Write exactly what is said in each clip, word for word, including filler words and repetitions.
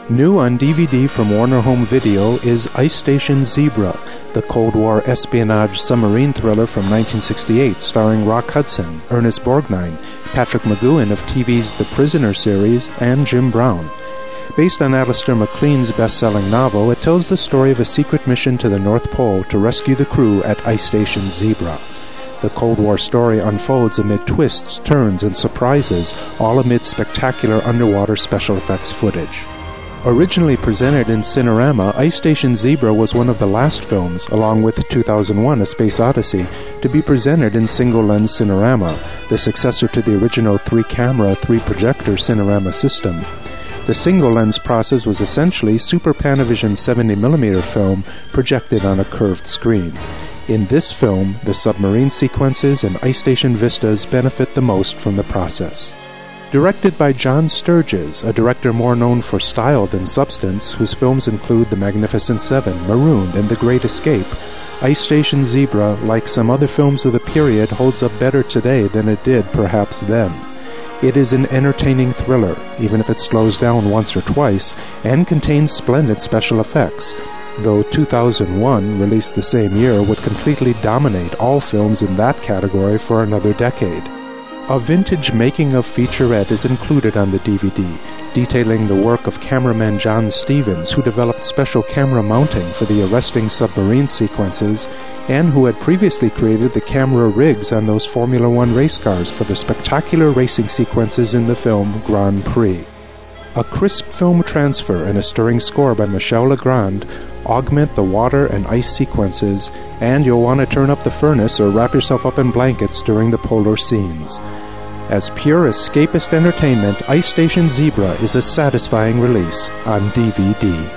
New on D V D from Warner Home Video is Ice Station Zebra, the Cold War espionage submarine thriller from nineteen sixty-eight, starring Rock Hudson, Ernest Borgnine, Patrick McGoohan of T V's The Prisoner series, and Jim Brown. Based on Alistair MacLean's best-selling novel, it tells the story of a secret mission to the North Pole to rescue the crew at Ice Station Zebra. The Cold War story unfolds amid twists, turns, and surprises, all amid spectacular underwater special effects footage. Originally presented in Cinerama, Ice Station Zebra was one of the last films, along with two thousand one: A Space Odyssey, to be presented in single-lens Cinerama, the successor to the original three-camera, three-projector Cinerama system. The single-lens process was essentially Super Panavision seventy millimeter film projected on a curved screen. In this film, the submarine sequences and Ice Station vistas benefit the most from the process. Directed by John Sturges, a director more known for style than substance, whose films include The Magnificent Seven, Marooned, and The Great Escape, Ice Station Zebra, like some other films of the period, holds up better today than it did perhaps then. It is an entertaining thriller, even if it slows down once or twice, and contains splendid special effects, though two thousand one, released the same year, would completely dominate all films in that category for another decade. A vintage making-of featurette is included on the D V D, detailing the work of cameraman John Stevens, who developed special camera mounting for the arresting submarine sequences, and who had previously created the camera rigs on those Formula One race cars for the spectacular racing sequences in the film Grand Prix. A crisp film transfer and a stirring score by Michel Legrand augment the water and ice sequences, and you'll want to turn up the furnace or wrap yourself up in blankets during the polar scenes. As pure escapist entertainment, Ice Station Zebra is a satisfying release on D V D.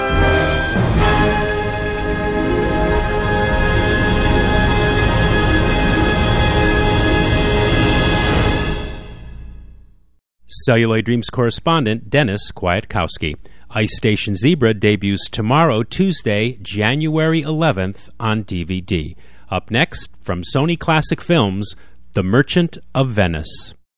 Celluloid Dreams correspondent Dennis Kwiatkowski. Ice Station Zebra debuts tomorrow, Tuesday, January eleventh, on D V D. Up next, from Sony Classic Films, The Merchant of Venice.